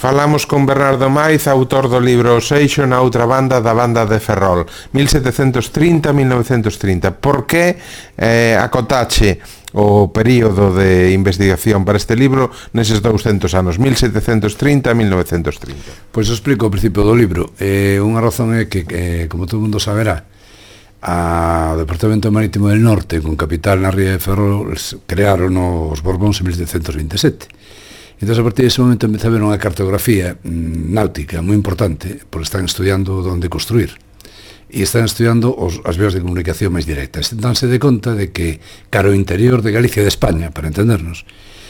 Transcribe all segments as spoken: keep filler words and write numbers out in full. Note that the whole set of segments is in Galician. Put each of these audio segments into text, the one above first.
Falamos con Bernardo Maiz, autor do libro O Seixo na outra banda da banda de Ferrol, mil setecentos trinta a mil novecentos trinta. Por que eh, acotache o período de investigación para este libro neses douscentos anos, mil setecentos trinta a mil novecentos trinta? Pois eu explico o principio do libro. Eh, unha razón é que, eh, como todo mundo saberá, a Departamento Marítimo del Norte, con capital na ría de Ferrol, crearon os Borbóns en mil setecentos vinte e sete. Entón, a partir dese momento, empecé a ver unha cartografía mm, náutica moi importante, porque están estudiando onde construir. E están estudiando os, as vías de comunicación máis directas. Danse de conta de que, cara ao interior de Galicia e de España, para entendernos,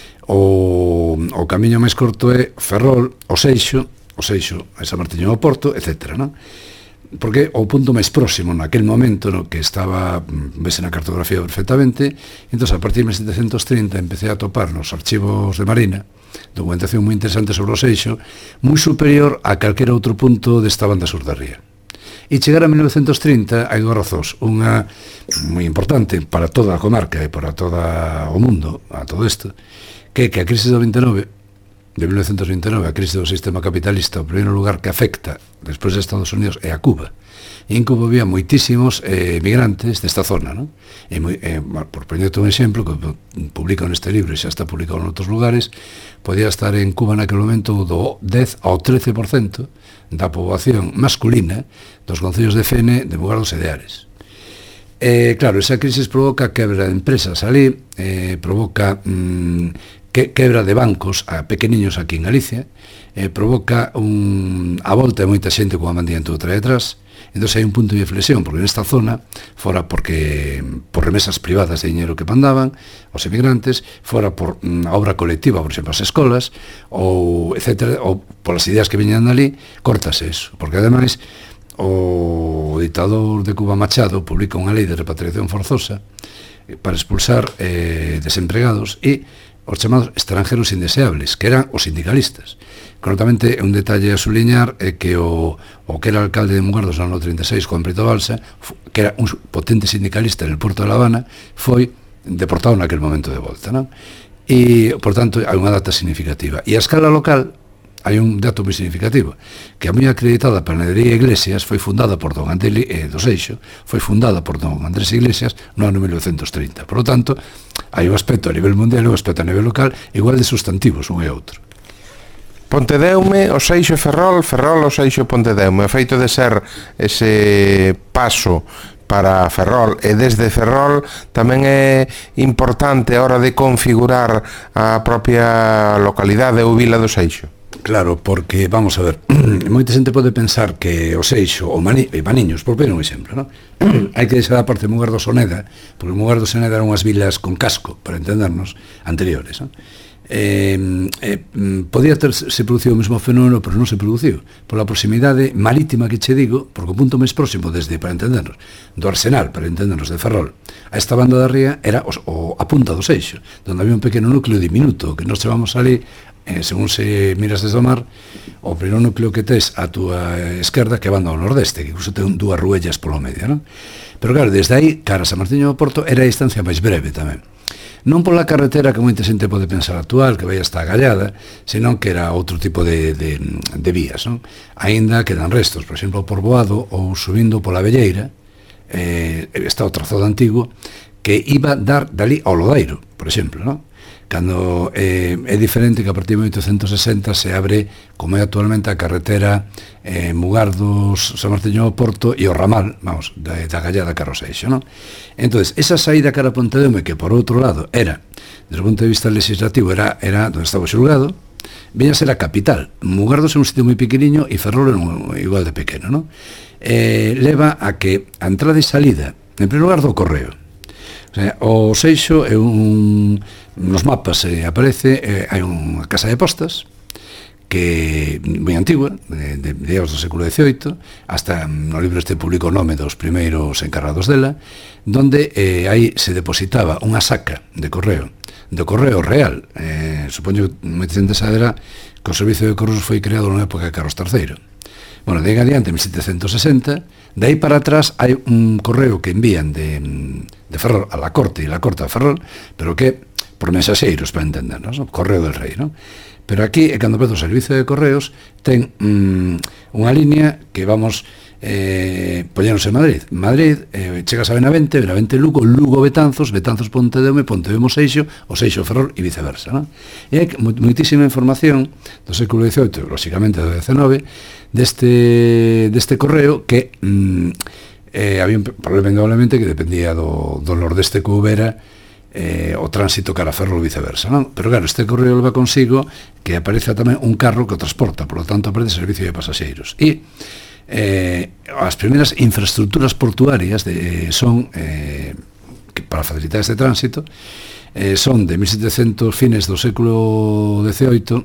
o, o camiño máis corto é Ferrol, o Seixo, o Seixo, a San Martiño do Porto, etcétera, non? Porque o punto máis próximo naquel momento no que estaba, vese na cartografía perfectamente. Entón, a partir de mil setecentos trinta empecé a topar nos archivos de Marina documentación moi interesante sobre o Seixo, moi superior a calquera outro punto desta banda sur da ría. E chegar a mil novecentos trinta hai dúas razóns, unha moi importante para toda a comarca e para todo o mundo, a todo isto, que é que a crise do vinte e nove, de mil novecentos vinte e nove, a crise do sistema capitalista, o primeiro lugar que afecta despois de Estados Unidos é a Cuba. E en Cuba había moitísimos eh, migrantes desta zona, non? E moi, eh, por poñerte un exemplo que publica neste libro e xa está publicado en outros lugares, podía estar en Cuba naquele momento do dez ao trece por cento da poboación masculina dos concellos de Fene, de Mugardos e de Ares. Eh, claro, esa crisis provoca quebra de empresas ali, eh, provoca mm, que, quebra de bancos a pequeniños aquí en Galicia, eh, provoca un, a volta de moita xente coa mandía en outra detrás. Entón hai un punto de inflexión, porque nesta zona, fora porque por remesas privadas de dinero que mandaban os emigrantes, fora por a obra colectiva, por exemplo, as escolas, ou etcétera, ou polas ideas que viñan ali, cortase eso, porque ademais o ditador de Cuba, Machado, publica unha lei de repatriación forzosa para expulsar eh, desempregados e os chamados estranjeros indeseables, que eran os sindicalistas. Correctamente, un detalle a suliñar é que o, o que era alcalde de Mugardos no ano trinta e seis, Juan Brito Balsa, que era un potente sindicalista en el Porto de La Habana, foi deportado naquele momento de volta, non? E, por tanto, hai unha data significativa. E a escala local, hai un dato moi significativo, que a moi acreditada Panadería Iglesias foi fundada por don Andrés eh, do Seixo, foi fundada por don Andrés Iglesias no ano mil novecentos trinta. Por lo tanto, hai un aspecto a nivel mundial e un aspecto a nivel local igual de sustantivos un e outro. Pontedeume, o Seixo e Ferrol, Ferrol, o Seixo e Pontedeume. O feito de ser ese paso para Ferrol e desde Ferrol tamén é importante a hora de configurar a propia localidade ou vila do Seixo. Claro, porque, vamos a ver, moita xente pode pensar que o Seixo ou Mani, e Maniños, por poner un exemplo, non? Hai que deixar a parte de Mugardos e Oneda, porque Mugardos e Oneda eran unhas vilas con casco, para entendernos, anteriores, non? Eh, eh, podía ter se producido o mesmo fenómeno, pero non se produciu pola proximidade marítima que che digo, porque o punto máis próximo desde, para entendernos, do Arsenal, para entendernos, de Ferrol a esta banda da ría era os, o, a punta do Seixo, donde había un pequeno núcleo diminuto que nos chamamos ali, eh, según se miras desde o mar, o primeiro núcleo que tes a túa esquerda, que van ao nordeste, que incluso ten dúas ruellas polo medio, non? Pero claro, desde aí, cara a San Martiño do Porto, era a distancia máis breve tamén. Non pola carretera que moita xente pode pensar actual, que vai hasta a Gallada, senón que era outro tipo de, de, de vías, non? Aínda quedan restos, por exemplo, por Boado ou subindo pola Velleira, eh, está o trazado antigo, que iba dar dali ao Lodairo, por exemplo, non? Cando eh, é diferente que a partir de mil oitocentos sesenta se abre, como é actualmente, a carretera eh, Mugardos, San Martiño do Porto e o ramal, vamos, da, da Gallada cara ao Seixo, non? Entón, esa saída cara a Pontedeume, que por outro lado era, desde o punto de vista legislativo, era, era onde estaba o xulgado, viña a ser a capital. Mugardos é un sitio moi pequeniño e Ferrol é un, igual de pequeno, non? Eh, leva a que a entrada e salida, en primeiro lugar, do correo. O sea, o Seixo é un... nos mapas eh, aparece, eh, hai unha casa de postas que moi antigua, de, de, de aos do século dezioito, hasta no libro este publicou o nome dos primeiros encargados dela, donde eh, aí se depositaba unha saca de correo, de correo real. Eh, supoño que moita xente saberá que o servicio de correos foi creado na época de Carlos terceiro. Bueno, de aí adiante, en mil setecentos sesenta, de aí para atrás hai un correo que envían de, de Ferrol a la corte e la corte a Ferrol, pero que por mensaxeiros, para entendernos, ¿no? Correo del Rei, ¿no? Pero aquí, é cando empeza o servicio de correos, ten mm, unha línea que vamos eh, poñernos en Madrid. Madrid, eh, chegas a Benavente, Benavente Lugo, Lugo Betanzos, Betanzos Pontedeume, Pontedeume Seixo, o Seixo Ferrol e viceversa, non? E hai moitísima información do século dezioito, lóxicamente do dezenove, deste, deste correo que mm, eh, había probablemente que dependía do, do nordeste que houbera eh, o tránsito cara a Ferrol ou viceversa, non? Pero claro, este correo leva consigo que apareza tamén un carro que o transporta, por lo tanto aparece servicio de pasaxeiros. E eh, as primeiras infraestructuras portuarias de, son eh, que para facilitar este tránsito eh, son de mil setecentos, fines do século dezioito,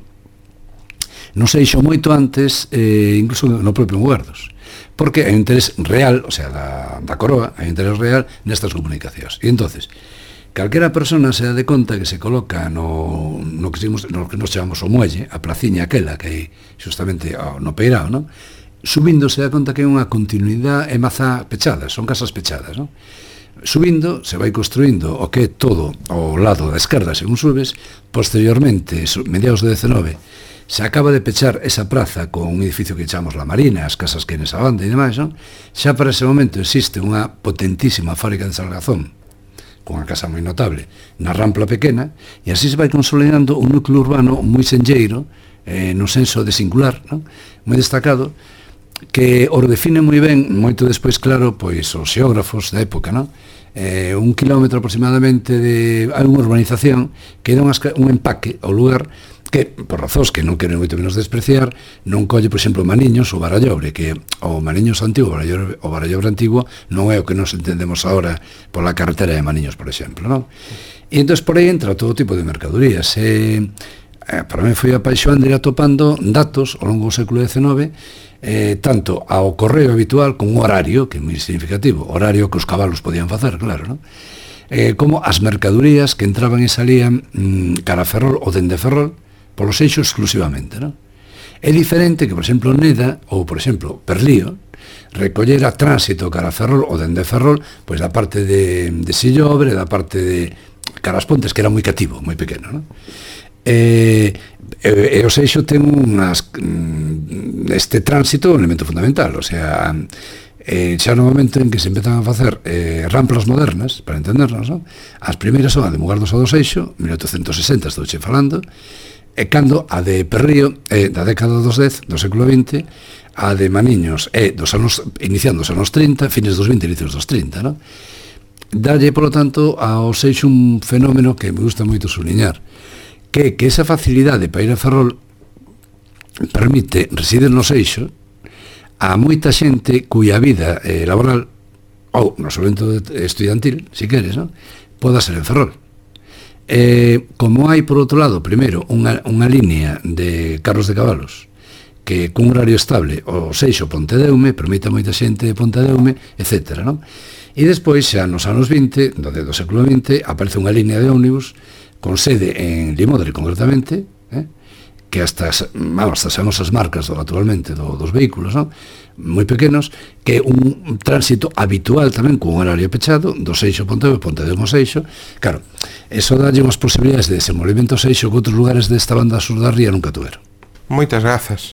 non sei xo moito antes, eh, incluso no propio Mugardos, porque hai un interés real, o sea, da, da coroa, hai un interés real nestas comunicacións. E entonces, calquera persona se dá de conta que se coloca no, no, que, seguimos, no que nos chamamos o muelle, a placiña aquela que hai justamente ao, no Peirao, non? Subindo se dá conta que hai unha continuidade e maza pechada, son casas pechadas, non? Subindo, se vai construindo o que é todo ao lado da esquerda según subes, posteriormente, mediados do dezenove, se acaba de pechar esa praza con un edificio que chamamos La Marina, as casas que nesa banda e demais, non? Xa para ese momento existe unha potentísima fábrica de salgazón con unha casa moi notable na Rampla Pequena, e así se vai consolidando un núcleo urbano moi senlleiro, eh, no senso de singular, non? Moi destacado, que o define moi ben, moito despois, claro, pois os xeógrafos da época, non? Eh, un kilómetro aproximadamente de hai unha urbanización que dá un empaque ao lugar que, por razóns que non quero moito menos despreciar, non colle, por exemplo, Maniños ou Barallobre, que o Maniños antigo, o Barallobre, o Barallobre antigo non é o que nos entendemos agora pola carretera de Maniños, por exemplo, non? E entón por aí entra todo tipo de mercadorías. E, eh, para mí foi apaixonante ir atopando datos ao longo do século dezenove, eh, tanto ao correo habitual como o horario, que é moi significativo, horario que os cabalos podían facer, claro, non? Eh, como as mercadorías que entraban e salían mm, cara a Ferrol ou dende Ferrol, polo Seixo exclusivamente, non? É diferente que, por exemplo, Neda ou, por exemplo, Perlío recollera tránsito cara a Ferrol ou dende Ferrol, pois da parte de, de Sillobre, da parte de cara as Pontes, que era moi cativo, moi pequeno, non? E, e, e o Seixo ten unhas, este tránsito un elemento fundamental, o sea, eh, xa no momento en que se empezan a facer eh, ramplas modernas, para entendernos, non? As primeiras son a de Mugardos ao do Seixo, mil oitocentos sesenta, estou che falando, e cando a de Perrío é da década dos dez, do século vinte, a de Maniños é dos anos, iniciando os anos trinta, fines dos vinte, inicios dos trinta, non? Dalle, polo tanto, ao Seixo un fenómeno que me gusta moito subliñar, que que esa facilidade para ir a Ferrol permite residir no Seixo a moita xente cuya vida eh, laboral ou no solvento estudiantil, si queres, non? Poda ser en Ferrol. Eh, como hai, por outro lado, primeiro, unha, unha línea de carros de cabalos que cun horario estable o Seixo Pontedeume permite a moita xente de Pontedeume, etcétera, non? E despois, xa nos anos vinte, do, do século vinte, aparece unha línea de ómnibus con sede en Limodre, concretamente, eh? que hasta, vamos, hasta sabemos as marcas do, actualmente do, dos vehículos, non? Moi pequenos, que é un tránsito habitual tamén con un horario pechado do Seixo Pontedeume, Pontedeume Seixo. Claro, eso dalle unhas posibilidades de desenvolvemento Seixo que outros lugares desta banda sur da ría nunca tuveron. Moitas grazas.